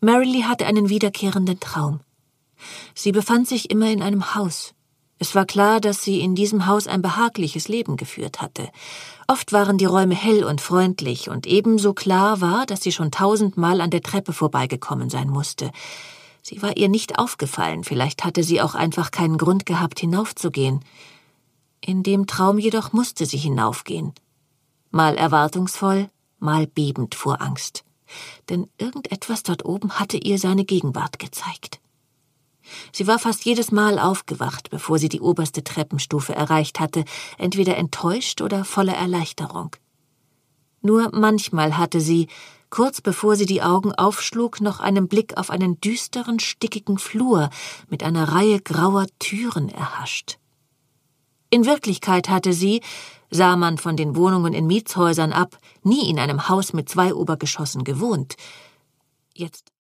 Marilee hatte einen wiederkehrenden Traum. Sie befand sich immer in einem Haus. Es war klar, dass sie in diesem Haus ein behagliches Leben geführt hatte. Oft waren die Räume hell und freundlich, und ebenso klar war, dass sie schon 1000-mal an der Treppe vorbeigekommen sein musste. Sie war ihr nicht aufgefallen, vielleicht hatte sie auch einfach keinen Grund gehabt, hinaufzugehen. In dem Traum jedoch musste sie hinaufgehen. Mal erwartungsvoll, mal bebend vor Angst. Denn irgendetwas dort oben hatte ihr seine Gegenwart gezeigt. Sie war fast jedes Mal aufgewacht, bevor sie die oberste Treppenstufe erreicht hatte, entweder enttäuscht oder voller Erleichterung. Nur manchmal hatte sie, kurz bevor sie die Augen aufschlug, noch einen Blick auf einen düsteren, stickigen Flur mit einer Reihe grauer Türen erhascht. In Wirklichkeit hatte sie, sah man von den Wohnungen in Mietshäusern ab, nie in einem Haus mit 2 Obergeschossen gewohnt. Jetzt